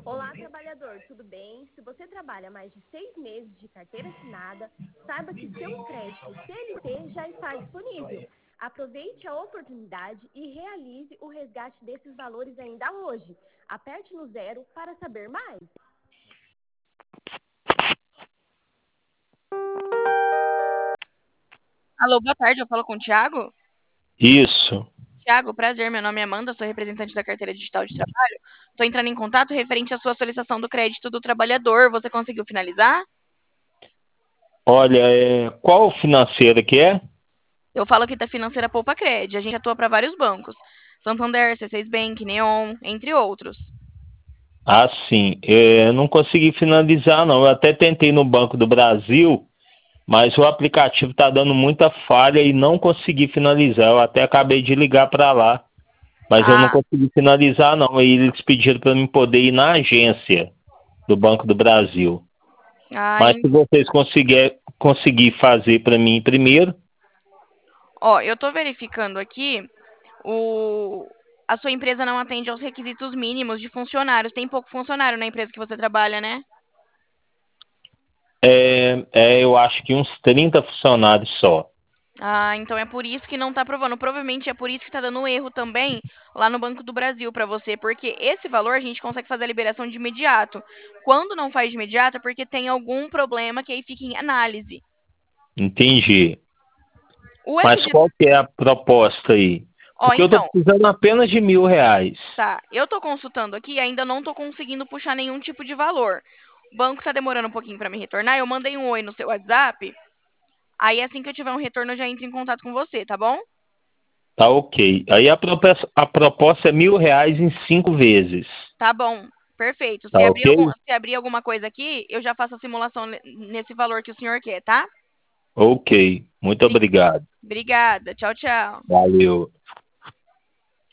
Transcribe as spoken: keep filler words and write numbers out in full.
Olá, trabalhador, tudo bem? Se você trabalha mais de seis meses de carteira assinada, saiba que seu crédito C L T já está disponível. Aproveite a oportunidade e realize o resgate desses valores ainda hoje. Aperte no zero para saber mais. Alô, boa tarde, eu falo com o Thiago? Isso. Thiago, prazer, meu nome é Amanda, sou representante da Carteira Digital de Trabalho. Estou entrando em contato referente à sua solicitação do crédito do trabalhador. Você conseguiu finalizar? Olha, é, qual financeira que é? Eu falo aqui da Financeira Poupa Cred. A gente atua para vários bancos. Santander, C seis Bank, Neon, entre outros. Ah, sim. É, eu não consegui finalizar, não. Eu até tentei no Banco do Brasil, mas o aplicativo está dando muita falha e não consegui finalizar. Eu até acabei de ligar para lá, mas eu não Ah, consegui finalizar, não. E eles pediram para mim poder ir na agência do Banco do Brasil. ah, Mas em- se vocês conseguir, conseguir fazer para mim primeiro, ó, eu estou verificando aqui, o... a sua empresa não atende aos requisitos mínimos de funcionários. Tem pouco funcionário na empresa que você trabalha, né? é, é, eu acho que uns trinta funcionários só. Ah, então é por isso que não tá aprovando. Provavelmente é por isso que tá dando erro também lá no Banco do Brasil para você, porque esse valor a gente consegue fazer a liberação de imediato. Quando não faz de imediato é porque tem algum problema que aí fica em análise. Entendi. O Mas F G... qual que é a proposta aí? Ó, Porque eu tô então, precisando apenas de mil reais. tá. Eu tô consultando aqui e ainda não tô conseguindo puxar nenhum tipo de valor. O banco tá demorando um pouquinho para me retornar. Eu mandei um oi no seu WhatsApp. Aí assim que eu tiver um retorno eu já entro em contato com você, tá bom? Tá ok. Aí a proposta, a proposta é mil reais em cinco vezes. Tá bom, perfeito. Tá Se abrir algum, ok? se abrir alguma coisa aqui, eu já faço a simulação ne- nesse valor que o senhor quer, tá? Ok. Muito Bri- obrigado. Obrigada. Tchau, tchau. Valeu.